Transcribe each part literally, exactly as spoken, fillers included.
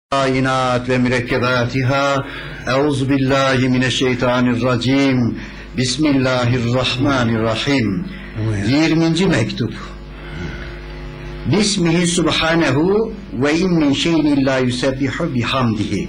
Kainat ve mürekkebatiha. Euzubillahimineşşeytanirracim. Bismillahirrahmanirrahim. yirminci mektup. Bismihi subhanehu ve in min şeyin illa yusebbihu bihamdihi.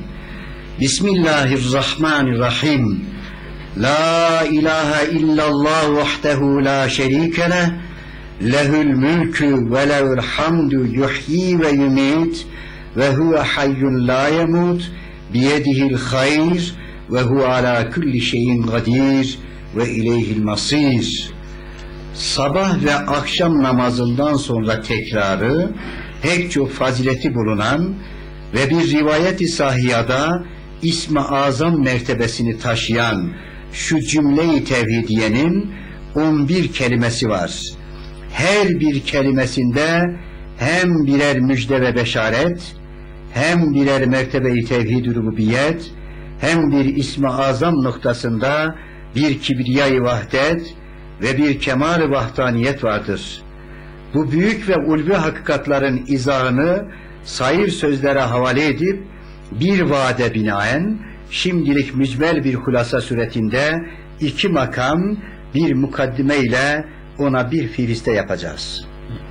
Bismillahirrahmanirrahim. La ilahe illallah vahdehu la şerike leh. Lehül mülkü ve lehül hamdu yuhyi ve yumit. Ve huve hayyun la yemut biyedihil hayr ve huve ala kulli şeyin kadir ve ileyhil masir. Sabah ve akşam namazından sonra tekrarı pek çok fazileti bulunan ve bir rivayet-i sahihada İsmi Azam mertebesini taşıyan şu cümle-i tevhidiyenin on bir kelimesi var. Her bir kelimesinde hem birer müjde ve beşaret, hem birer mertebe-i tevhid-i rububiyet, hem bir ismi azam noktasında bir kibriya-i vahdet ve bir kemal-i vahdaniyet vardır. Bu büyük ve ulvi hakikatların izahını sair sözlere havale edip bir vaade binaen şimdilik mücmel bir hulasa suretinde iki makam bir mukaddime ile ona bir firiste yapacağız.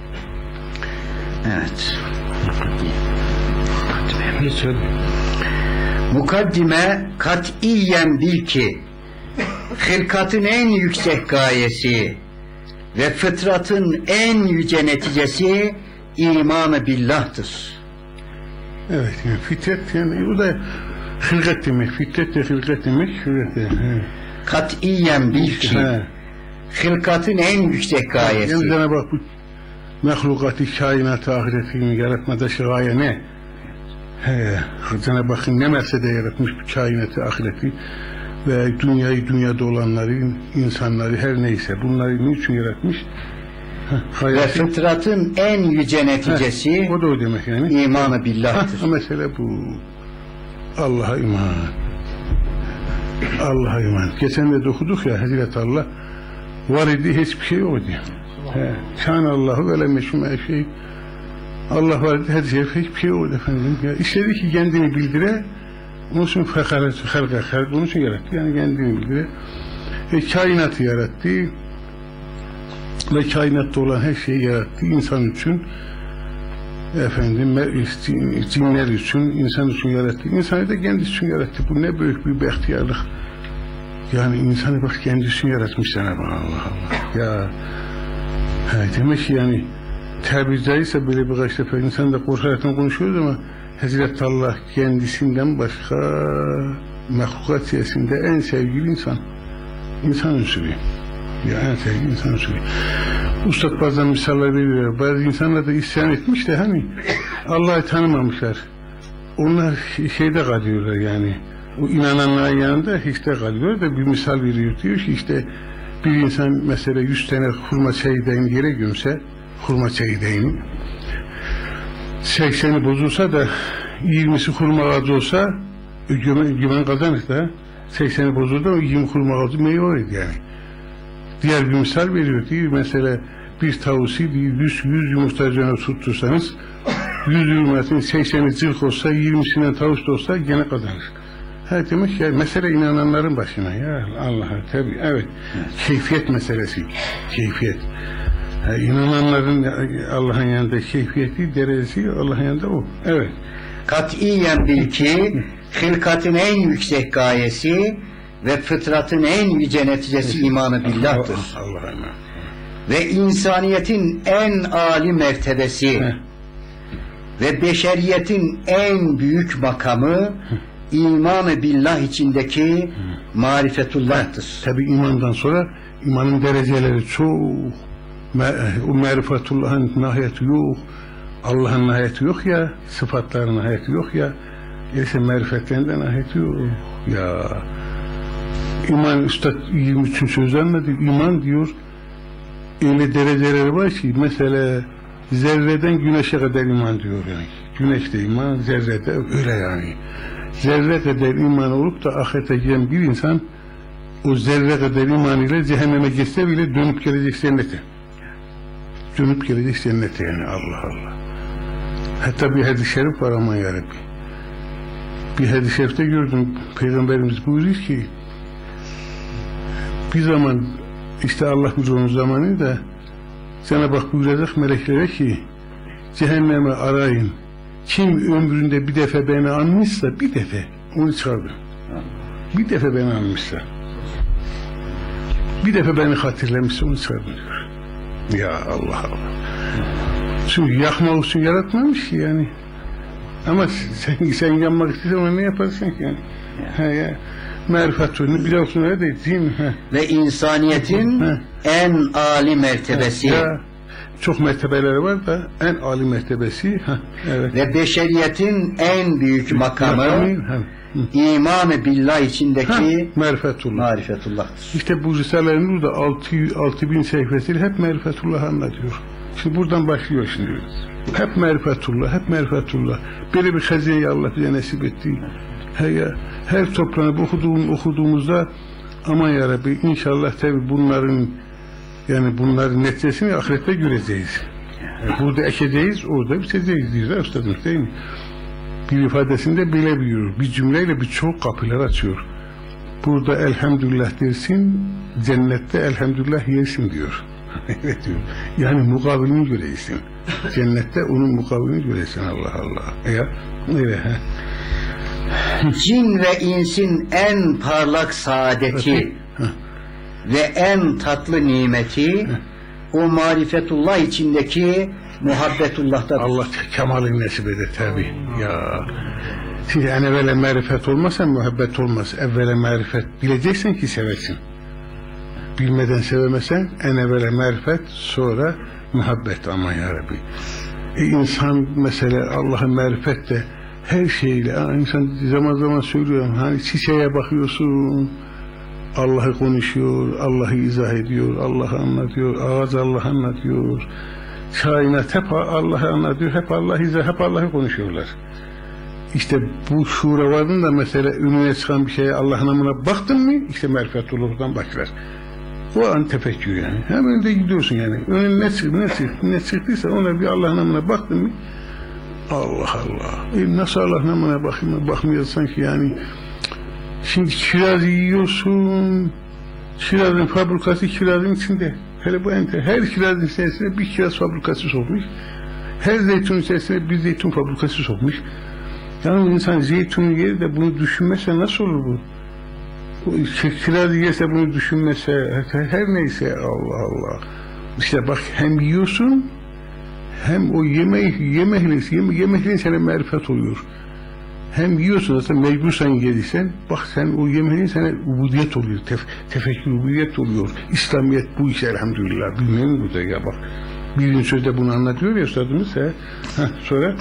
Evet. Mukaddime katiyen bil ki hılkatın en yüksek gayesi ve fıtratın en yüce neticesi iman-ı billah'tır. Evet, yani fitret yani bu da hılkat demek, fitret de hılkat demek, hılkat demek. Katiyen bil ki hılkatın en yüksek gayesi. Yani Cenab-ı Hak bu mehlukatı, kainatı, ahiretini yaratmadaki gaye ne? He, Cenab-ı Hakk'ın ne mersede yaratmış bu kainatı, ahireti ve dünyayı, dünyada olanları, insanları, her neyse bunları niçin yaratmış? Heh, ve fıtratın en yüce neticesi heh, o da o demek yani. İman-ı billah'tır. Mesele bu. Allah'a iman. Allah'a iman. Geçen de okuduk ya, Hazreti Allah var idi, hiçbir şey yok diyor. Kân Allahu ve lem yeşme şey. Allah var idi, her şey, hiçbir şey yok efendim. Ya, istedi ki kendini bildire, onun için fekaret, halka, halka, onun için yarattı. Yani kendini bildire. E, kainatı yarattı. Ve kainatta olan her şeyi yarattı. İnsan için, efendim, cinler için, insan için yarattı. İnsanı da kendisi için yarattı. Bu ne büyük bir bahtiyarlık. Yani insanı bak kendisi için yaratmış Cenab-ı Allah Allah. Ya he, demek ki yani tabi caizse böyle birkaç defa insan da korkaraktan konuşuyoruz ama Hazreti Allah kendisinden başka mahlukat içerisinde en sevgili insan. İnsan unsuru. Ya en sevgili insan unsuru. Ustad bazen misaller veriyor. Bazı insanlar da isyan etmiş de hani Allah'ı tanımamışlar. Onlar şeyde kalıyorlar yani. O inananların yanında hiç de kalıyor da bir misal veriyor. Diyor ki işte bir insan mesela yüz tane hurma çekirdeğini yere gömse, hurma çekirdeğini sekseni bozulsa da yirmisi hurma ağacı olsa güven, güven kazanır da sekseni bozuldu da yirmi hurma ağacı meyve olur yani. Diğer bir misal veriyor diyor mesela bir tavusu yüz yüz yumurta üzerine tuttursanız yüz yumurtasının sekseni cılk olsa yirmisinden tavus da olsa gene kazanır. Ha demek ya mesele inananların başına ya Allah'a tabi evet. evet keyfiyet meselesi keyfiyet ha, inananların Allah'ın yanında keyfiyeti derecesi Allah'ın yanında o evet. Katiyen bil ki hılkatın en yüksek gayesi ve fıtratın en yüce neticesi imanı billah'tır. Allah'a emanet. Ve insaniyetin en âli mertebesi Heh. ve beşeriyetin en büyük makamı Heh. İman-ı billah içindeki marifetullah'tır. Tabi imandan sonra imanın dereceleri çok. O marifetullah'ın nihayeti yok. Allah'ın nihayeti yok ya. Sıfatların nihayeti yok ya. Ese marifetlerinde nihayeti yok. Ya İman Üstad yirmi üç söz anladı. İman diyor öyle dereceleri var ki mesela zerreden güneşe kadar iman diyor yani. Güneşte iman, zerrede öyle yani. Zerre kadar iman olup da ahirete giden bir insan o zerre kadar iman ile cehenneme geçse bile dönüp gelecek cennete. Dönüp gelecek cennete yani Allah Allah. Hatta bir hadis-i şerif var aman yarabbi. Bir hadis-i şerifte gördüm. Peygamberimiz buyuruyor ki bir zaman işte Allah huzurunun zamanı da Cenab-ı Hak buyuracak meleklere ki cehenneme arayın. Kim ömründe bir defa beni anmışsa bir defa onu çıkardım. Bir defa beni anmışsa bir defa beni hatırlamışsa onu çıkardım diyor. Ya Allah Allah. Çünkü yakmak için yaratmamış ki yani. Ama sen, sen yanmak istiyorsan ona ne yaparsın ki yani? Ha ya. Marifet oyunu biliyorsun öyle değil mi? Ha. Ve insaniyetin ha. en âli mertebesi. Ya, çok mertebeleri var da en âli mertebesi. Ha, evet. Ve beşeriyetin en büyük makamı İman-ı Billah içindeki marifetullah. marifetullah'tır. İşte bu Risale-i Nur da altı bin sayfasıyla hep marifetullah anlatıyor. Şimdi buradan başlıyor şimdi. Hep marifetullah, hep marifetullah. Böyle bir hazineyi Allah bize nasip etti. Her, her toprağını okuduğum, okuduğumuzda aman ya Rabbi inşallah tabi bunların yani bunların neticesini ahirette göreceğiz. Yani burada ekeceğiz, orada biteceğiz diyorlar üstadım değil mi? Bir ifadesinde böyle buyurur. Bir cümleyle birçok kapılar açıyor. Burada elhamdülillah dersin, cennette elhamdülillah yersin diyor. Evet diyor. Yani mukabilini göreysin. Cennette onun mukabilini göreysin Allah Allah. Ya öyle ha. Cin ve insin en parlak saadeti ve en tatlı nimeti o marifetullah içindeki muhabbetullah'tadır. Allah kemalini nasip eder tabi. Ya. Şimdi en evvela marifet olmazsa muhabbet olmaz. Evvela marifet bileceksin ki seversin. Bilmeden sevemezsen en evvela marifet sonra muhabbet aman ya Rabbi. E insan mesela Allah'a marifet de her şeyle insan zaman zaman söylüyor hani çiçeğe bakıyorsun Allah'ı konuşuyor, Allah'ı izah ediyor, Allah'ı anlatıyor, ağaç Allah'ı anlatıyor, kainat hep Allah'ı anlatıyor, hep Allah'ı izah, hep Allah'ı konuşuyorlar. İşte bu şuraların da mesela önüne çıkan bir şeye Allah namına baktın mı işte marifetullah'tan başlar. O an tefekkür yani. Hemen de gidiyorsun yani. Önüne ne çıktı, ne çıktı, ne çıktıysa ona bir Allah namına baktın mı Allah Allah. E nasıl Allah namına bakmıyor, bakmıyorsan ki yani şimdi kiraz yiyorsun. Kirazın fabrikası kirazın içinde. Hele bu enter. Her kirazın içerisine bir kiraz fabrikası sokmuş. Her zeytun içerisine bir zeytun fabrikası sokmuş. Yani insan zeytunu yer de bunu düşünmezse nasıl olur bu? Kiraz yerse bunu düşünmezse her neyse Allah Allah. İşte bak hem yiyorsun hem o yemek yemekle yeme, yemekle sana marifet oluyor. Hem yiyorsun zaten mecbursan yediysen bak sen o yemeğin sana ubudiyet oluyor. Tef, tefekkür ubudiyet oluyor. İslamiyet bu iş elhamdülillah. Bilmem bu da ya bak. Birinci sözde bunu anlatıyor ya üstadımız. He. Heh, sonra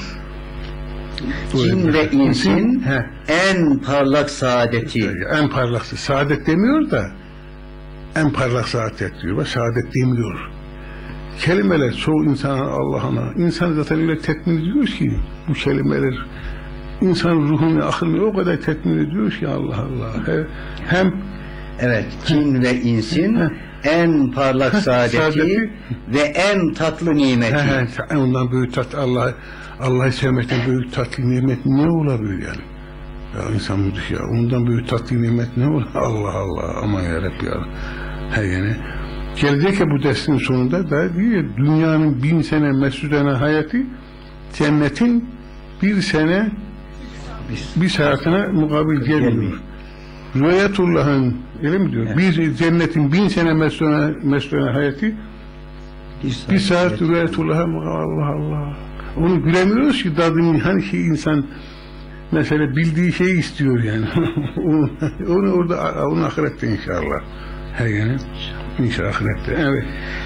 Cin ve insin He. en parlak saadeti. En parlak saadet demiyor da en parlak saadet diyor. Bak saadet demiyor. Kelimeler çoğu insana Allah'ına insan zaten öyle tetmin ediyor ki bu kelimeler insan ruhunu, aklını o kadar tetmin ediyor ki Allah Allah. Hem evet cin ve insin He. en parlak saadeti, saadeti ve en tatlı nimeti. He, he, ondan büyük tat Allah Allah'ı sevmekten büyük tatlı nimet ne olabilir yani? Ya insan müdür ya. Ondan büyük tatlı nimet ne olur? Allah Allah. Aman yarabbim ya. He yani. Gelecek ya bu dersin sonunda da diyor dünyanın bin sene mesudene hayatı cennetin bir sene bir saatine mukabil geliyor. Rüyayetullah'ın öyle mi diyor? Evet. Bir cennetin bin sene mesudene, mesudene hayatı bir saat, bir saat rüyayetullah'a Allah Allah. Onu bilemiyoruz ki dadını hani ki insan mesela bildiği şeyi istiyor yani. onu, onu orada onun ahirette inşallah. Her yani inşallah ahirette. Evet.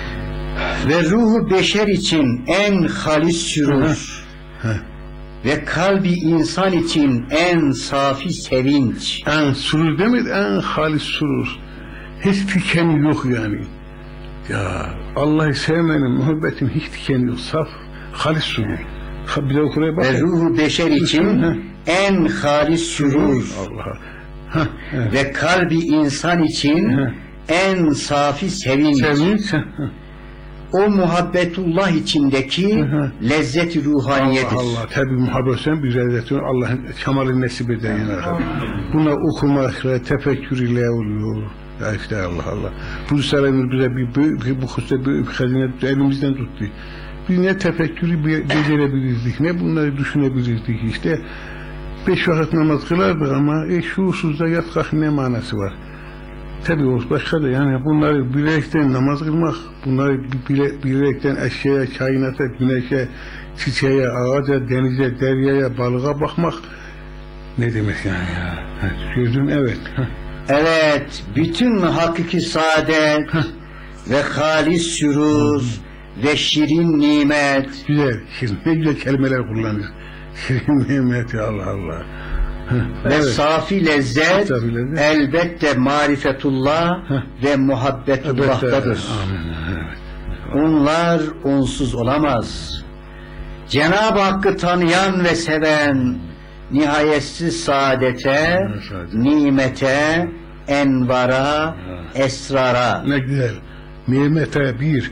Ve ruhu beşer için en halis sürur. Ve kalbi insan için en safi sevinç. En sürur demek en halis sürur. Hiç tükeni yok yani. Ya Allah'ı sevmenin, muhabbetin hiç tükeni yok. Saf, halis sürur. Bir de okuraya bak. Ve ruhu beşer için en halis sürur. Allah. Evet. Ve kalbi insan için en safi sevinç. Sevinç. o muhabbetullah içindeki Hı hı. lezzet-i ruhaniyedir. Allah Allah, tabi muhabbetten bir lezzeti Allah'ın kemalini nasip eder yani. Buna okumakla, tefekkür ile oluyor. Ya işte Allah Allah. Bu sarayımız bize bir, bir, bir bu hususta bir hazine elimizden tuttu. Biz ne tefekkürü becerebilirdik, ne bunları düşünebilirdik işte. Beş vakit namaz kılardık ama e, şuursuzda yat kalk ne manası var? Tabii o başka da yani bunları bilerekten namaz kılmak, bunları bile, bilerekten eşeğe, kainata, güneşe, çiçeğe, ağaca, denize, deryaya, balığa bakmak ne demek yani ya? Gördüm evet. Evet, bütün hakiki saadet ve halis sürur ve şirin nimet. Güzel, şirin, ne güzel kelimeler kullanır. Şirin nimeti Allah Allah. Ve evet. safi lezzet, safi lezzet elbette marifetullah Heh. ve muhabbetullah'tadır. Evet. Onlar onsuz olamaz. Cenab-ı Hakk'ı tanıyan ve seven nihayetsiz saadete, nimete, envara, esrara. Ne güzel. Nimete bir.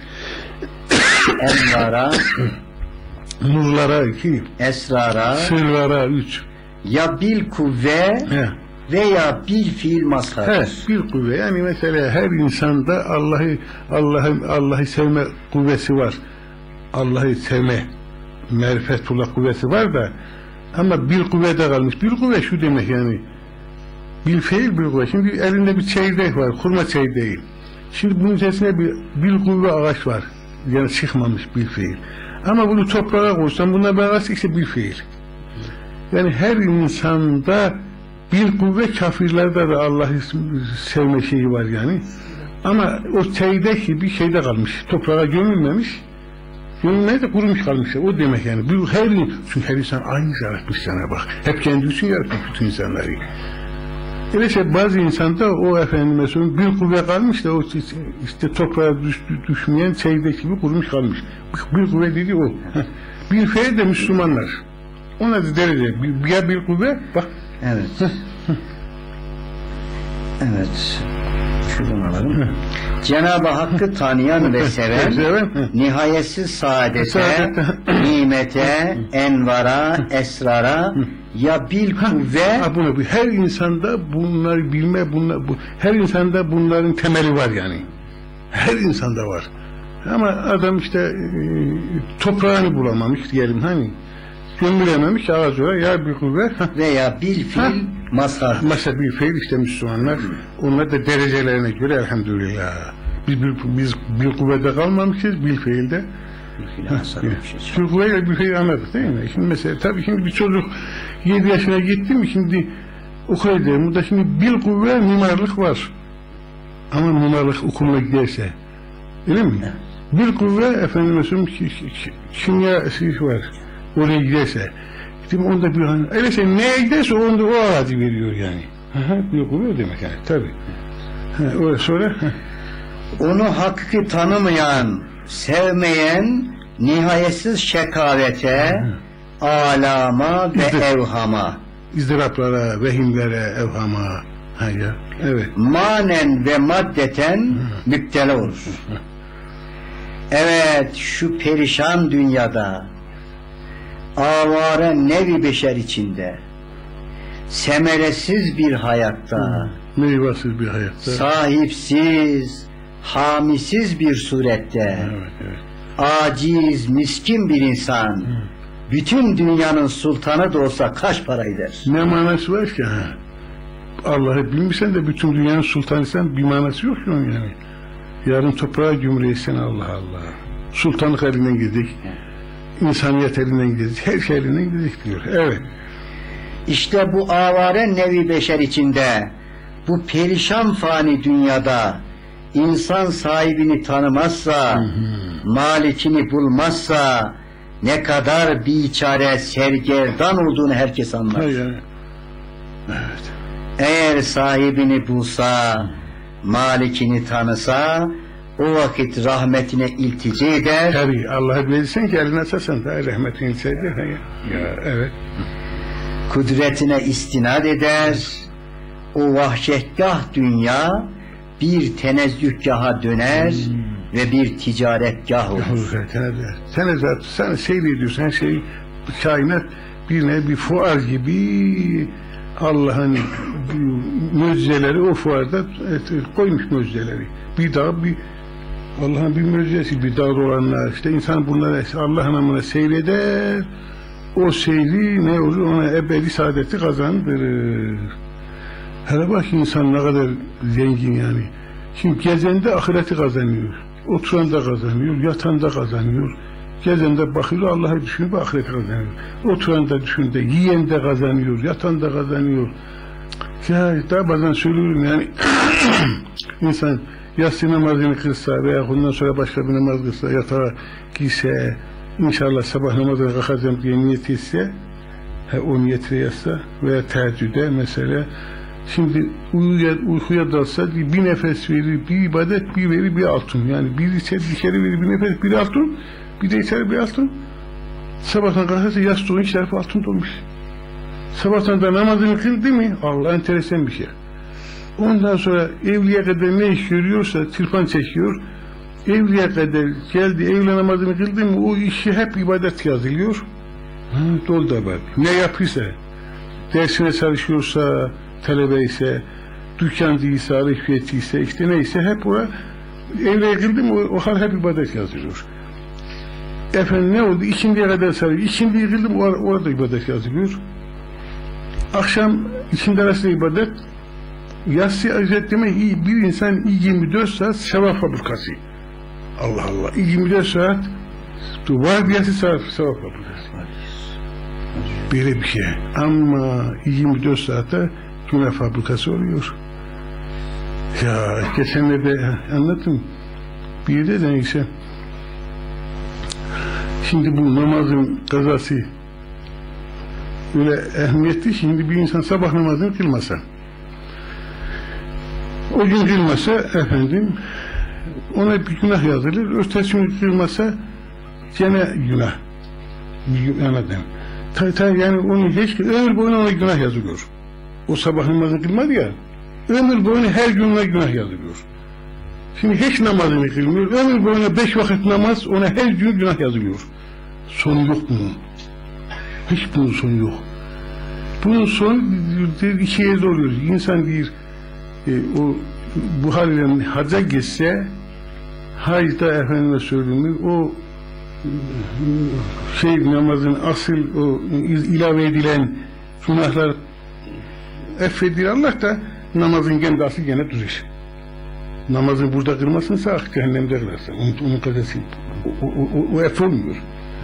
Envara, nurlara iki. Esrara, sırlara üç. Ya bil kuvve He. veya bil fiil mazhardır. Bil kuvve yani mesela her insanda Allah'ı Allah'ı Allah'ı sevme kuvvesi var. Allah'ı sevme marifetullah kuvvesi var da ama bil kuvvede kalmış. Bil kuvve şu demek yani. Bil fiil bil kuvve. Şimdi elinde bir çeyrek var. Kurma çeyreği. Şimdi bunun içerisinde bir bil kuvve ağaç var. Yani çıkmamış bil fiil. Ama bunu toprağa koysan buna bağırsa işte bil fiil. Yani her insanda bir kuvve, kafirlerde de Allah'ı sevme şeyi var yani. Ama o çeyrek gibi şeyde kalmış. Toprağa gömülmemiş. Gömülmeye de kurumuş kalmış. O demek yani. Bir, her, çünkü her insan aynı yaratmış sana bak. Hep kendi için yaratmış bütün insanları. Öyleyse bazı insanda o efendim mesela bir kuvve kalmış da o işte toprağa düş, düşmeyen çeyrek gibi kurumuş kalmış. Bir kuvve dedi o. Bir feil de Müslümanlar. Ona da derece ya bir kuvve bak. Evet. Evet. Şuradan alalım. Cenab-ı Hakk'ı tanıyan ve seven nihayetsiz saadete, nimete, envara, esrara ya bil kuvve. Her insanda bunları bilme, bunlar, bu, her insanda bunların temeli var yani. Her insanda var. Ama adam işte e, toprağını bulamamış diyelim hani. Gömülememiş ağacına ya bir kuvve veya bil fiil mazhar. Mesela bir fiil işte Müslümanlar onlar da derecelerine göre elhamdülillah. Biz bir, biz bir kuvvede kalmamışız bil fiilde. Bir kuvveyle bir fiil anladık değil mi? Şimdi mesela tabii şimdi bir çocuk yedi yaşına gitti mi şimdi okula gidelim. Burada şimdi bil kuvve mimarlık var. Ama mimarlık okuluna giderse öyle mi? Evet. Bir kuvve efendim mesela kimya şey var. Oraya giderse, değil mi? Onda bir hani, öyleyse neye giderse onda o ağacı veriyor yani. Yok oluyor demek yani, tabii. Ha, sonra ha. Onu hakiki tanımayan, sevmeyen, nihayetsiz şekavete, Hı. alama ve İzdir, evhama. İzdiraplara, vehimlere, evhama. Ha ya, evet. Manen ve maddeten Hı. müptela olur. Hı. Evet, şu perişan dünyada, avare nevi beşer içinde, semeresiz bir hayatta, meyvasız bir hayatta, sahipsiz, hamisiz bir surette, evet, evet. aciz, miskin bir insan, Hı. bütün dünyanın sultanı da olsa kaç para eder? Ne manası var ki? Ha? Allah'ı bilmişsen de bütün dünyanın sultanıysan bir manası yok ki onun yani. Yarın toprağa gömüleysen Allah Allah. Sultanlık elinden gidecek. İnsaniyet elinden gidecek. Her şey elinden gidecek diyor. Evet. İşte bu avare nevi beşer içinde, bu perişan fani dünyada insan sahibini tanımazsa, hı hı. malikini bulmazsa ne kadar biçare sergerdan olduğunu herkes anlar. Evet. Evet. Eğer sahibini bulsa, malikini tanısa, o vakit rahmetine iltica eder. Tabii Allah'a bilirsin ki eline açarsan da rahmetine iltica eder. Ya, ya, evet. Kudretine istinad eder. O vahşetgah dünya bir tenezzühgaha döner. Hmm. ve bir ticaretgah olur. Sen zaten sen seyrediyorsun, her şey kainat bir ne bir fuar gibi Allah'ın mucizeleri o fuarda koymuş mucizeleri. Bir dağ bir Allah'ın bir mucizesi, bir dağda olanlar işte insan bunları Allah namına seyreder, o seyri ne olur ona ebedi saadeti kazandırır. Hele bak insan ne kadar zengin yani. Şimdi gezende ahireti kazanıyor, oturanda kazanıyor, yatanda kazanıyor. Gezende bakıyor, Allah'ı düşünüp ahireti kazanıyor. Oturanda düşünde, yiyende kazanıyor, yatanda kazanıyor. Ya daha bazen söylüyorum yani insan yatsı namazını kılsa veya ondan sonra başka bir namaz kılsa, yatağa giyse, inşallah sabah namazına kalkacağım diye niyet etse, o niyeti yatsa veya teheccüde mesela, şimdi uyuya, uykuya dalsa bir nefes verir, bir ibadet, bir verir, bir altın. Yani bir içeri, içeri verir, bir nefes, bir altın, bir de içeri bir altın. Sabahtan kalkarsa yastığın şerfi altın dolmuş. Sabahtan da namazını kıl değil mi? Allah enteresan bir şey. Ondan sonra evliye kadar ne iş görüyorsa tırpan çekiyor. Evliye kadar geldi, evle namazını kıldı mı o işi hep ibadet yazılıyor. Ha, dolu da var. Ne yapıyorsa, dersine çalışıyorsa, talebe ise, dükkancıysa, alışverişçiyse, işte neyse hep o evle kıldı mı o, o hal hep ibadet yazılıyor. Efendim ne oldu? İkindiye kadar sarıyor. İkindiye kıldı mı orada ibadet yazılıyor. Akşam ikindi arasında ibadet. Yatsı azet demek iyi, bir insan yirmi dört saat sevap fabrikası. Allah Allah, yirmi dört saat var bir yatsı sevap fabrikası. Böyle bir şey. Ama yirmi dört saatte günah fabrikası oluyor. Ya geçenlerde anlattım. Bir yerde de neyse. Şimdi bu namazın kazası öyle ehemmiyetli. Şimdi bir insan sabah namazını kılmasa, o gün kılmasa efendim ona bir günah yazılır. Ötesi gün kılmasa gene günah. Anladım. Ta, ta, yani onu hiç ömür boyuna ona günah yazılıyor. O sabah namazını kılmadı ya. Ömür boyuna her gün ona günah yazılıyor. Şimdi hiç namazını kılmıyor. Ömür boyuna beş vakit namaz ona her gün günah yazılıyor. Sonu yok bunun. Hiç bunun sonu yok. Bunun sonu iki yerde oluyor. İnsan bir e, o bu haliyle hacca geçse hacda efendime söyleyeyim o şey namazın asıl o ilave edilen günahlar affedilir Allah da namazın kendi asıl gene durur. Namazın burada kırmasınsa ah cehennemde kılarsın. Onun, onun kazası o, o, o, o eff olmuyor.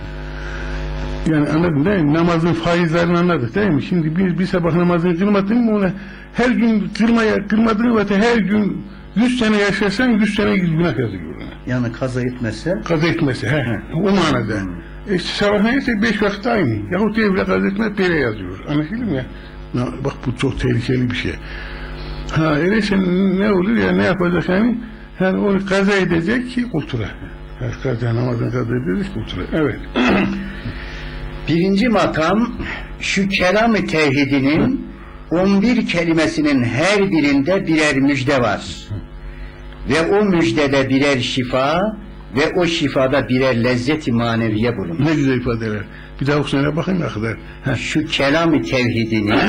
Yani anladın değil mi? Namazın faizlerini anladık değil mi? Şimdi bir, bir sabah namazını kılmadın mı ona her gün kılmaya kılmadığın vakit her gün yüz sene yaşarsan yüz sene günah yazıyor ona. Yani kaza etmezse? Kaza etmezse he. he. O manada. Hmm. E, sabah neyse beş vakit aynı. Yahut evle kaza etmez böyle yazıyor. Anladın mı ya? Na, bak bu çok tehlikeli bir şey. Ha öyleyse ne olur ya ne yapacak yani? Yani onu kaza edecek ki kultura. Kaza namazını kaza edecek kultura. Evet. Birinci makam şu kelam-ı tevhidinin on bir kelimesinin her birinde birer müjde var. Ve o müjdede birer şifa ve o şifada birer lezzet-i maneviye bulunur. Ne güzel ifadeler. Bir daha okusana bakayım ne kadar. Şu kelam-ı tevhidinin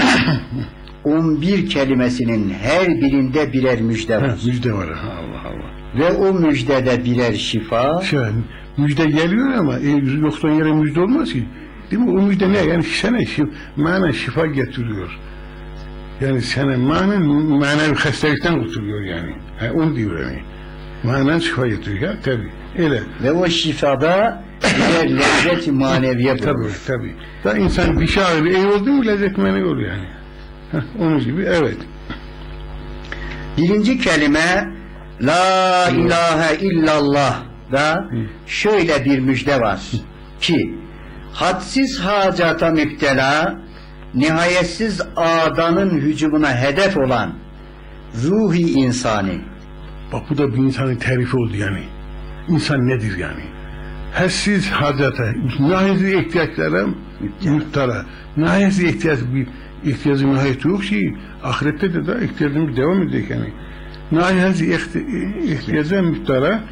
on bir kelimesinin her birinde birer müjde var. Ha, müjde var. Allah Allah. Ve o müjdede birer şifa. Şey, müjde geliyor ama e, yoktan yere müjde olmaz ki. Değil mi? O müjde ne? Yani sana şif, mana şifa getiriyor. Yani sana manen manevi hastalıktan kurtuluyor yani. Ha, onu diyor yani. Manen şifa getiriyor ya tabi. Öyle. Ve o şifada birer lezzet-i maneviye bulunur. Tabi tabi. Da insan bir şey ağrıyor. İyi oldu mu lezzet manevi oluyor yani. Heh, onun gibi evet. Birinci kelime La ilahe illallah da şöyle bir müjde var ki hadsiz hacata müptela, nihayetsiz ağdanın hücumuna hedef olan ruhi insani. Bak bu da bir insanın tarifi oldu yani. İnsan nedir yani? Hadsiz hacata, nihayetsiz ihtiyaçlara müptela. Nihayetsiz ihtiyaç, bir ihtiyacın nihayeti yok ki, ahirette de daha ihtiyacımız devam edecek yani. Nihayetsiz ihtiyaca müptela,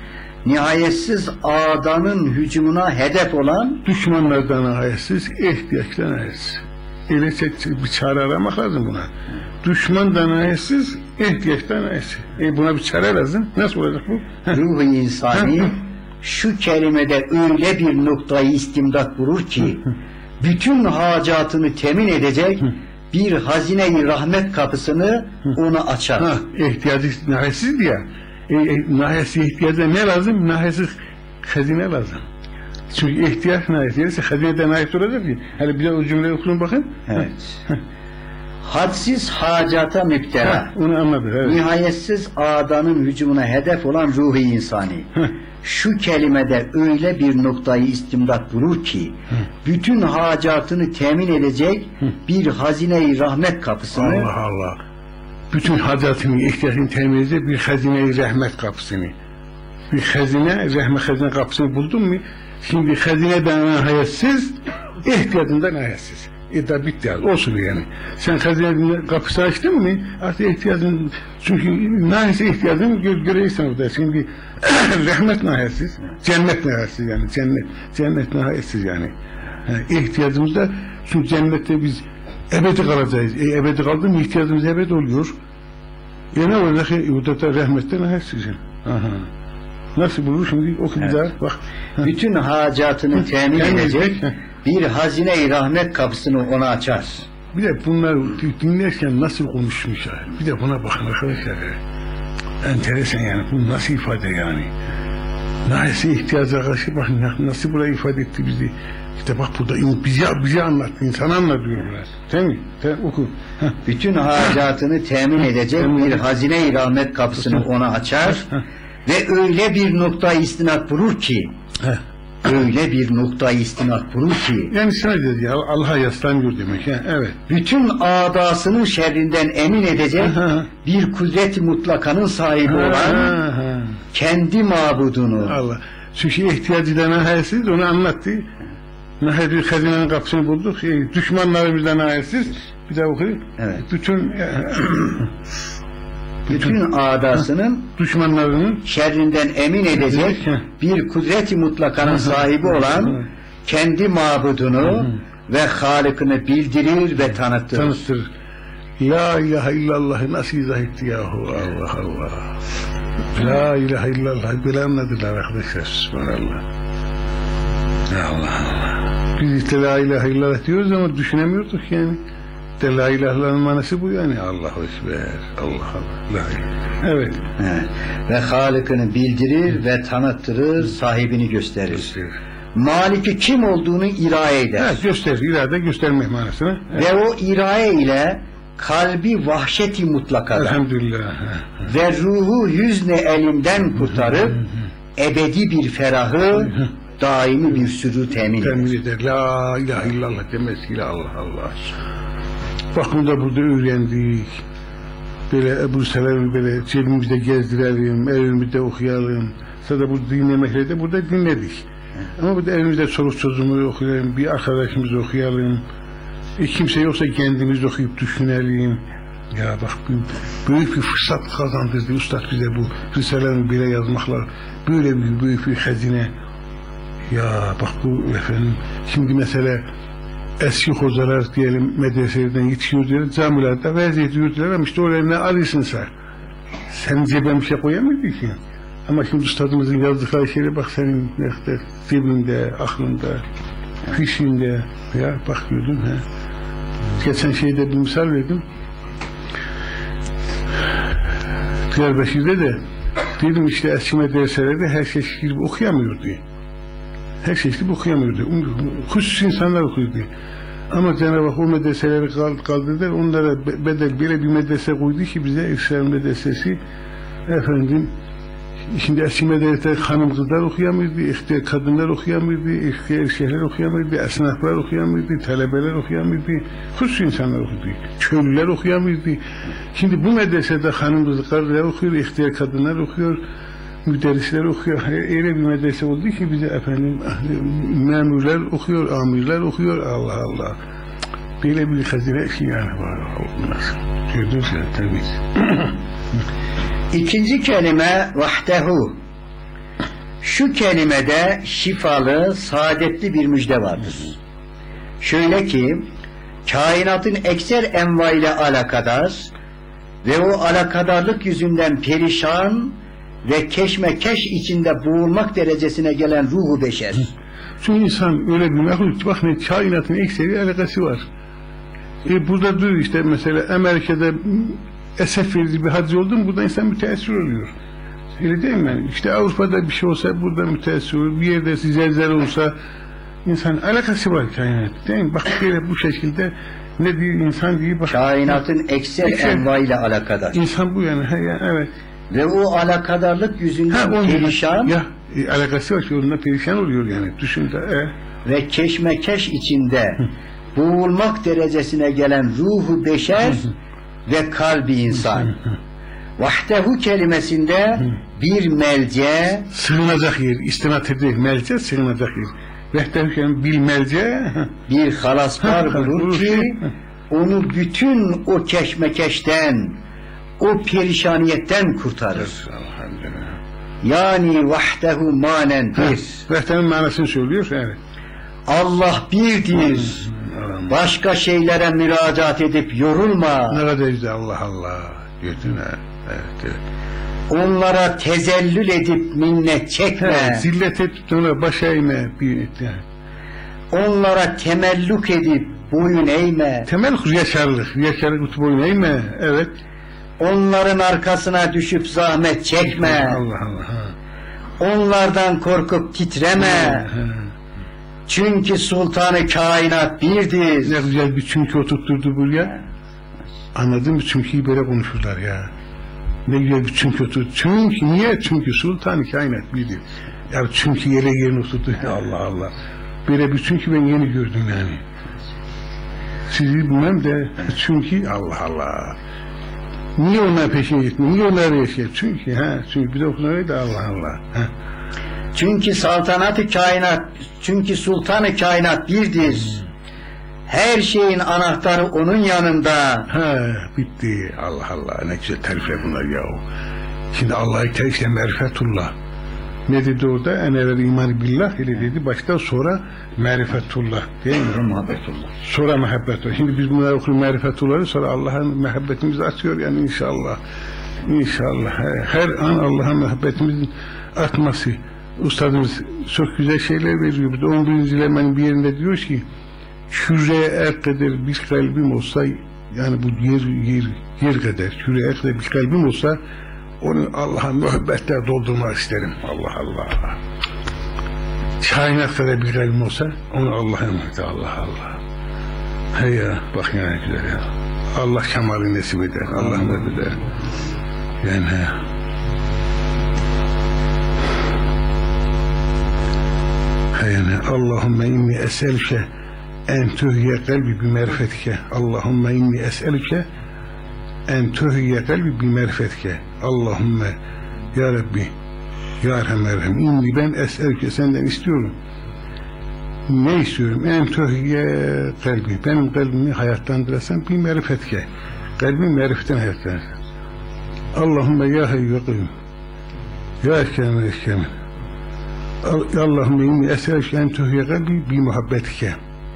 nihayetsiz ağdanın hücumuna hedef olan düşmanlardan nihayetsiz, ihtiyaçtan nihayetsiz. Öyle bir çare aramak lazım buna. Düşmandan nihayetsiz, ihtiyaçtan nihayetsiz. E buna bir çare lazım. Nasıl olacak bu? Ruh-u insani şu kelimede öyle bir noktayı istimdat vurur ki bütün hacatını temin edecek bir hazine-i rahmet kapısını ona açar. Ha, ihtiyacı nihayetsiz diye. E, e, nihayetsiz ihtiyacda ne lazım? Nihayetsiz hazine lazım. Çünkü ihtiyaç nihayetsiz, hazineden nihayet olacak ki. Hele bir de o cümleyi okuyun bakın. Evet. Hadsiz hacata müptela. Ha, onu anladık. Evet. Nihayetsiz ağdanın hücumuna hedef olan ruh-i insani. Şu kelimede öyle bir noktayı istimdat vurur ki bütün hacatını temin edecek bir hazine-i rahmet kapısını Allah Allah. Bütün hacatını, ihtiyacını temin edecek bir hazine-i rahmet kapısını. Bir hazine, rahmet hazine kapısını buldun mu? Şimdi hazineden nihayetsiz, ihtiyacından nihayetsiz. E da bitti yani. Olsun yani. Sen hazinenin kapısı açtın mı? Artık ihtiyacın, çünkü nihayetsiz ihtiyacın gö göreysen orada. Şimdi rahmet nihayetsiz, cennet nihayetsiz yani. Cennet, cennet nihayetsiz yani. yani ihtiyacımız da, çünkü cennette biz ebedi kalacağız. E, ebedi kaldı mı ihtiyacımız ebedi oluyor. E ne olacak? E, orada da rahmetten nihayetsiz yani. Aha. Nasıl bulur şimdi? Oku bir daha bak. Bütün hacatını temin edecek bir hazine-i rahmet kapısını ona açar. Bir de bunlar dinlerken nasıl konuşmuş ya. Bir de buna bakın arkadaşlar. Enteresan yani. Bu nasıl ifade yani. Nahisi ihtiyaca karşı bakın nasıl buraya ifade etti bizi. İşte bak burada bize, bize anlattı. İnsan anlatıyor biraz. Değil mi? Sen oku. Heh. Bütün hacatını temin edecek bir hazine-i rahmet kapısını ona açar. Ve öyle bir nokta istinat vurur ki Heh. öyle bir nokta istinat vurur ki yani sadece ya Allah'a yaslanıyor demek ya. Evet. Bütün ağdasının şerrinden emin edecek bir kudret-i mutlakanın sahibi olan kendi mabudunu. Allah. Çünkü ihtiyacı da nihayetsiz onu anlattı. Nihayet bir hazinenin kapısını bulduk. E, düşmanlarımızdan nihayetsiz. Bir daha okuyayım. Evet. Bütün bütün ağdasının düşmanlarının şerrinden emin edecek bir kudret-i mutlakanın sahibi olan kendi mabudunu ve Halık'ını bildirir ve tanıtır. Tanıtır. La ilahe illallah nasıl izah etti yahu Allah Allah. La ilahe illallah böyle anladılar arkadaşlar. Subhanallah. Allah Allah. Biz işte la ilahe illallah diyoruz ama düşünemiyorduk yani. De la ilahların manası bu yani. Allahu Ekber. Allah Allah. La ilahe. Evet. evet. Ve Halık'ını bildirir ve tanıttırır, sahibini gösterir. gösterir. Maliki kim olduğunu iraye eder. Evet, gösterir. İrade göstermek manasını. Evet. Ve o iraye ile kalbi vahşeti mutlakada. Elhamdülillah. Ve ruhu hüzne elinden kurtarıp ebedi bir ferahı, daimi bir sürü temin eder. Temin eder. La ilahe illallah demesiyle Allah Allah. Bakın da burada öğrendik. Böyle Ebu Selam'ı böyle cebimizde gezdirelim, evimizde okuyalım. Sonra bu dinlemekle de burada dinledik. Ama burada evimizde çoluk çocuğumuzu okuyalım, bir arkadaşımızı okuyalım. E kimse yoksa kendimiz okuyup düşünelim. Ya bak büyük bir fırsat kazandırdı Üstad bize bu Risale'nin bile yazmakla. Böyle bir büyük bir hazine. Ya bak bu efendim, şimdi mesela eski hocalar diyelim medreselerden yetişiyor diyelim, camilerde vaziyet yürüdüler ama işte oraya ne arıyorsun sen? Sen cebine bir şey koyamıyordun ki. Ama şimdi üstadımızın yazdıkları şeyle bak senin işte, cebinde, aklında, fişinde ya bak gördün ha. Geçen şeyde bir misal verdim. Diyarbakır'da de dedim işte eski medreselerde her şey gibi okuyamıyordu. Her şey gibi okuyamıyordu. Husus insanlar okuyordu. Ama Cenab-ı Hak o medreseleri kaldırdılar. Onlara bedel böyle bir medrese koydu ki bize İsrail medresesi efendim şimdi eski medresede hanım kızlar okuyamıyordu, ihtiyar kadınlar okuyamıyordu, ihtiyar şeyler okuyamıyordu, esnaflar okuyamıyordu, talebeler okuyamıyordu, husus insanlar okuyordu, köylüler okuyamıyordu. Şimdi bu medresede hanım kızlar okuyor, ihtiyar kadınlar okuyor, müderrisler okuyor. Öyle bir medrese oldu ki bize efendim memurlar okuyor, amirler okuyor. Allah Allah. Böyle bir hazine şey yani var. Nasıl? Gördünüz ya tabii. İkinci kelime vahdehu. şu kelimede şifalı, saadetli bir müjde vardır. Şöyle ki, kainatın ekser enva ile alakadar ve o alakadarlık yüzünden perişan ve keşmekeş içinde boğulmak derecesine gelen ruhu beşer. Çünkü insan öyle bir mehluk ki bak ne kainatın ekseri alakası var. E burada dur işte mesela Amerika'da esef verici bir hadise oldu mu burada insan müteessir oluyor. Öyle değil mi? İşte Avrupa'da bir şey olsa burada müteessir olur. Bir yerde zelzele olsa insan alakası var kainat. Değil mi? Bak böyle bu şekilde ne diyor insan diyor bak. Kainatın ekser, ekser enva ile alakadar. İnsan bu yani. He, yani evet. Ve o alakadarlık yüzünden ha, perişan. Ya e, alakası var ki onunla perişan oluyor yani. Düşün de. E. Ve keşmekeş içinde boğulmak derecesine gelen ruhu beşer ve kalbi insan. Vahdehu kelimesinde bir melce, sığınacak yer, istinat edecek melce, sığınacak yer. Vahdehu kelimesinde bir melce, bir halaskar bulur ki onu bütün o keşmekeşten, o perişaniyetten kurtarır. Yani vahdehu manendir. Vahdehu'nun manasını söylüyor yani. Allah birdir. Başka şeylere müracaat edip yorulma. Neredeyiz Allah Allah. Götüne. Evet. Onlara tezellül edip minnet çekme. He, zillet edip ona baş eğme. Bir, onlara temelluk edip boyun eğme. Temelluk yaşarlık. Yaşarlık boyun eğme. Evet. Onların arkasına düşüp zahmet çekme. Allah Allah. Ha. Onlardan korkup titreme. Ha, ha. Çünkü sultanı kainat birdir. Ne güzel bir çünkü oturtturdu buraya. Anladın mı? Çünkü'yü böyle konuşurlar ya. Ne güzel bir çünkü oturttu. Çünkü niye? Çünkü sultanı kainat birdir. Ya çünkü yere yerine oturttu. Allah Allah. Böyle bir çünkü ben yeni gördüm yani. Sizi bilmem de çünkü Allah Allah. Niye onlar peşine gitmiyor? Niye onlar yaşıyor? Çünkü ha. Çünkü bir de okunaydı Allah Allah. Ha. Çünkü saltanatı kainat, çünkü sultanı kainat birdir. Her şeyin anahtarı onun yanında. Ha, bitti. Allah Allah, ne güzel tarifler bunlar ya. Şimdi Allah'ı terifle merifetullah. Ne dedi orada? En evvel iman billah ile dedi. Başta sonra merifetullah. Değil mi? Muhabbetullah. Sonra muhabbetullah. Şimdi biz bunları okuyoruz merifetullahı, sonra Allah'ın muhabbetimizi atıyor yani inşallah. İnşallah. Her an Allah'ın muhabbetimizin artması. Ustadımız çok güzel şeyler veriyor. Bir de on birinci lemenin bir yerinde diyor ki şuraya er kadar bir kalbim olsa yani bu yer yer yer kadar şuraya er kadar bir kalbim olsa onu Allah'ın muhabbetle doldurmak isterim. Allah Allah. Kainat kadar bir kalbim olsa onu Allah'a emanet. Allah Allah. Hey ya bak yani güzel ya. Allah kemali nasip eder. Allah nasip eder. Yani he. Yani Allahümme inni eselke en tuhye kalbi bi merfetike. Allahümme inni eselke en tuhye kalbi bi merfetike. Allahümme ya Rabbi ya Erhamerrahim inni ben eselke senden istiyorum. Ne istiyorum? En tuhye kalbi. Benim kalbimi hayatlandırırsan bir merfetike. Kalbimi merifetten hayatlandırırsan. Allahümme ya hayy ve kıym. Ya ekrem ve ekremin. Allahümme inni eselke en tuhye kalbi bi muhabbetike.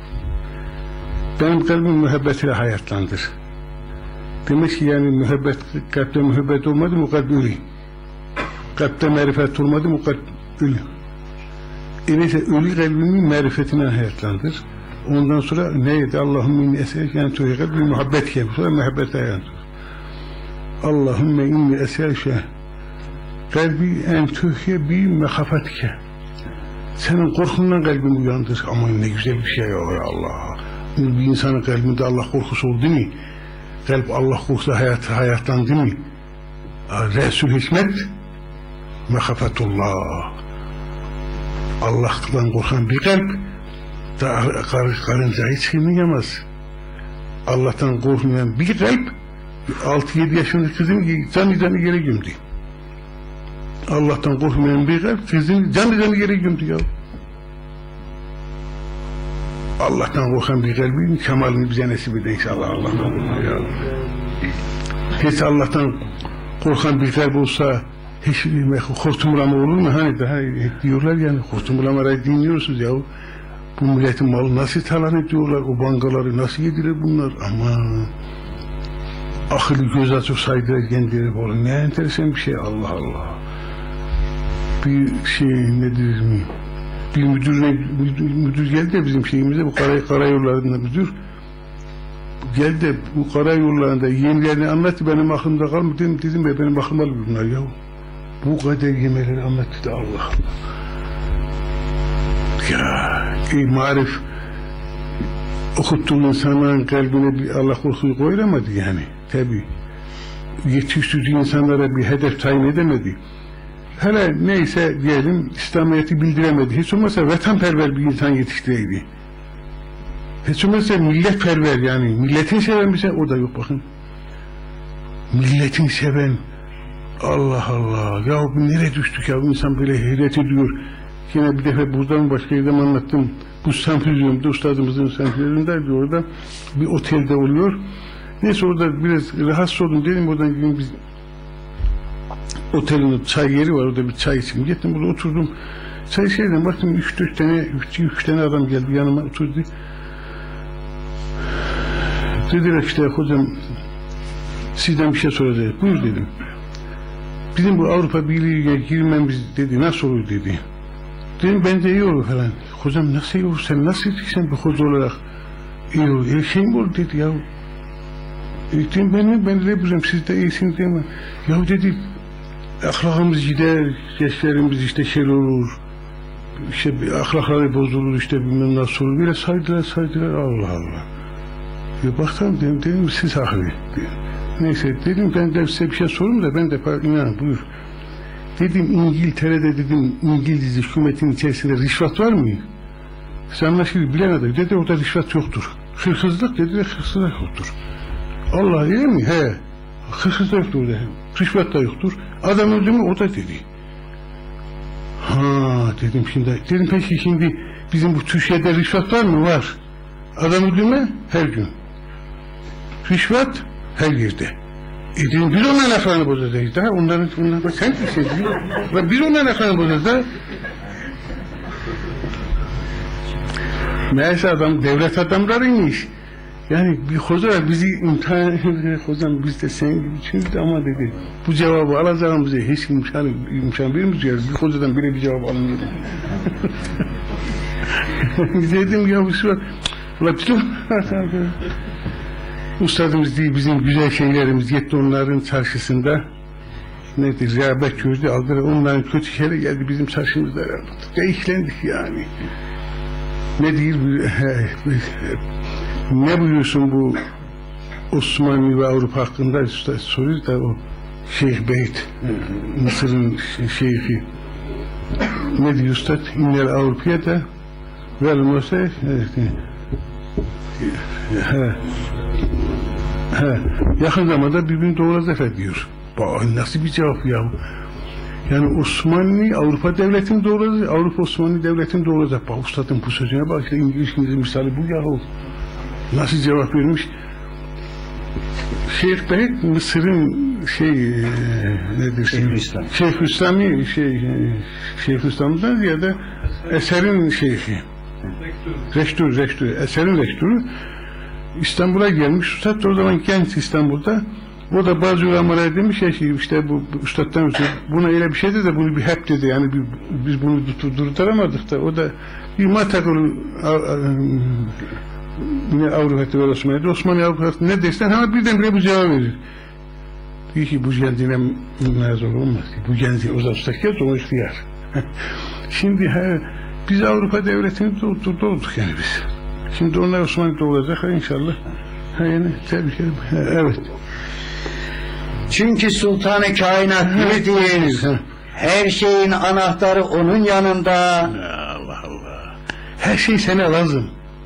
Benim kalbim muhabbetiyle hayatlandır. Demek ki yani muhabbet, kalpte muhabbet olmadı mı o kalp ölü. Kalpte marifet olmadı mı o kalp ölü. Öyleyse ölü kalbimi marifetine hayatlandır. Ondan sonra neydi? Allahümme inni eselke en tuhye kalbi bi muhabbetike. Sonra muhabbete hayatlandır. Allahümme inni eselke kalbi en tuhye bi mehafetike. Senin korkundan kalbimi uyandır. Aman ne güzel bir şey ya Allah. Bir insanın kalbinde Allah korkusu oldu değil mi? Kalp Allah korkusu hayat, hayattan değil mi? Resul hikmet mehafetullah. Allah'tan korkan bir kalp da kar, karıncayı çiğneyemez. Allah'tan korkmayan bir kalp altı yedi yaşındaki kızını canı canı yere gömdü. Allah'tan korkmayan bir kalp kızını canı canı yere gömdü ya. Allah'tan korkan bir kalbin kemalini bize nasip eder inşallah. Allah'tan korkan ya. Hiç Allah'tan korkan bir kalp olsa hiç hortumlama olur mu? Hani daha diyorlar yani hortumlamaları dinliyorsunuz ya. Bu milletin malı nasıl talan ediyorlar, o bankaları nasıl yediler bunlar, aman akıllı göz açıp saydılar kendileri falan. Ne enteresan bir şey, Allah Allah. Bir şey nedir mi? Bir müdür, müdür, müdür geldi de bizim şeyimize, bu karay, karayollarında müdür geldi de bu karayollarında yemlerini anlattı, benim aklımda kalmadı. Dedim, dedim ya benim aklımda bunlar ya. Bu kadar yemeleri anlattı da Allah Allah. Ya, ey marif okuttuğum insanların kalbine bir Allah korkuyu koyamadı yani. Tabi yetiştirdiği insanlara bir hedef tayin edemedi. Hele neyse diyelim İslamiyet'i bildiremedi. Hiç olmazsa vatanperver bir insan yetiştireydi. Hiç olmazsa milletperver yani. Milletin seven bir şey o da yok bakın. Milletin seven, Allah Allah. Ya bu nereye düştük ya? İnsan böyle hayret ediyor. Yine bir defa buradan başka yerden anlattım. Bu sempozyumda, ustadımızın sempozyumundaydı orada. Bir otelde oluyor. Neyse orada biraz rahatsız oldum. Dedim oradan gideyim biz. Otelin çay yeri var, orada bir çay içeyim. Gittim burada oturdum. Çay içerken baktım üç dört tane, üç, üç tane adam geldi yanıma oturdu. Dediler işte hocam sizden bir şey soracağız. Buyur dedim. Bizim bu Avrupa Birliği'ne girmemiz dedi nasıl olur dedi. Dedim bence iyi olur falan. Hocam nasıl iyi olur, sen nasıl sen bir hoca olarak iyi olur, her şey mi olur dedi ya. E, dedim ben, ben de bilmiyorum siz de iyisiniz değil mi? Ya dedi ahlakımız gider, gençlerimiz işte şey olur, işte ahlakları bozulur işte bilmem nasıl olur. Böyle saydılar saydılar Allah Allah. Ya bakalım dedim, dedim siz haklı. Neyse dedim ben de size bir şey sorayım da ben de inan buyur. Dedim İngiltere'de dedim İngiliz hükümetin içerisinde rişvet var mı? Sen nasıl bilemedim. Dedi orada rişvet yoktur. Hırsızlık dedi hırsızlık yoktur. Allah değil mi? He. Hırsızlık yoktur orada. Rişvet de yoktur. Adam öldü mü o da dedi. Ha dedim şimdi. Dedim peki şimdi bizim bu Türkiye'de rişvet var mı? Var. Adam öldü mü? Her gün. Rişvet her yerde. E dedim biz onların aklını bozacağız da onların onların bak sen bir şey diyor. Biz onların aklını bozacağız da. Meğerse adam devlet adamlarıymış. Yani bir hoca bizi imtihan hocam biz de sen gibi düşündük ama dedi bu cevabı alacağımıza hiç imkan imkan vermiyoruz. Bir hocadan bile bir cevap almıyordum. Dedim ya bu şu ulan ustadımız değil bizim güzel şeylerimiz yetti onların çarşısında nedir rağbet gördü aldılar onların kötü şeyleri geldi bizim çarşımızda değişlendik yani ne değil ne buyuruyorsun bu Osmanlı ve Avrupa hakkında soruyor da o Şeyh Beyt Mısır'ın şeyhi ne diyor ustad İnnel Avrupa'da vel Mose he he yakın zamanda birbirini doğuracaklar diyor. Bak nasıl bir cevap ya. Yani Osmanlı Avrupa devletini doğuracak, Avrupa Osmanlı devletini doğuracak. Bak ustadın bu sözüne bak işte İngiliz misali bu yahu. Nasıl cevap vermiş? Şeyh Beyt Mısır'ın şey nedir? Şeyhülislam. Şeyhülislam'ı şey Şeyhülislam'dan ziyade eserin şeyhi. Rektör, rektör, eserin rektörü İstanbul'a gelmiş. Üstad o zaman genç İstanbul'da. O da bazı ulamalar demiş ya işte bu üstaddan üstad buna öyle bir şey dedi de bunu bir hep dedi yani bir, biz bunu durduramadık da o da bir matakolu yine Avrupa'da ve Osmanlı'da Osmanlı Avrupa'da ne dersen hemen birdenbire bu cevap verir. Diyor ki bu kendine mezun olmaz ki. Bu kendine uzaklaştık ya o ihtiyar. Şimdi he, biz Avrupa devletini doğduk, doğduk yani biz. Şimdi onlar Osmanlı'da olacak inşallah. Ha yani tabii ki evet. Çünkü Sultan-ı Kainat bildiğiniz her şeyin anahtarı onun yanında. Allah Allah. Her şey sana lazım.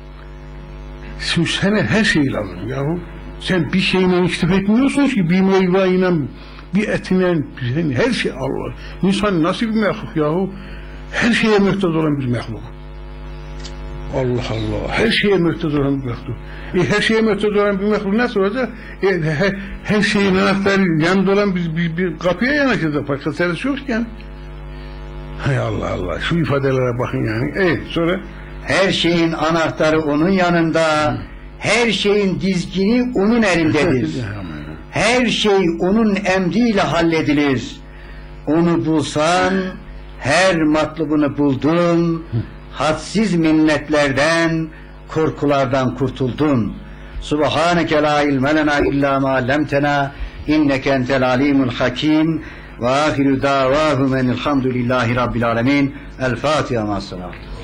Sana her şey lazım yahu. Sen bir şeyle iktif etmiyorsun ki bir meyveyle, bir etine, her şey Allah. İnsan nasıl bir mehluk yahu? Her şeye muhtaç olan bir mehluk. Allah Allah. Her şeye muhtaç olan bir mahluk. E, her şeye muhtaç olan bir mahluk nasıl olacak? E, her, her şeyin anahtarı yanında olan bir, bir, bir kapıya yanaşacak. Başka servis yok yani. Hay Allah Allah. Şu ifadelere bakın yani. Evet sonra? Her şeyin anahtarı onun yanında. Hı. Her şeyin dizgini onun elindedir. Her şey onun emriyle halledilir. Onu bulsan her matlubunu buldun. Hadsiz minnetlerden, korkulardan kurtuldun. Subhaneke la ilme lena illa ma allamtena inneke entel alimul hakim ve ahiru davahumen elhamdülillahi rabbil alemin. El Fatiha ma'as salam.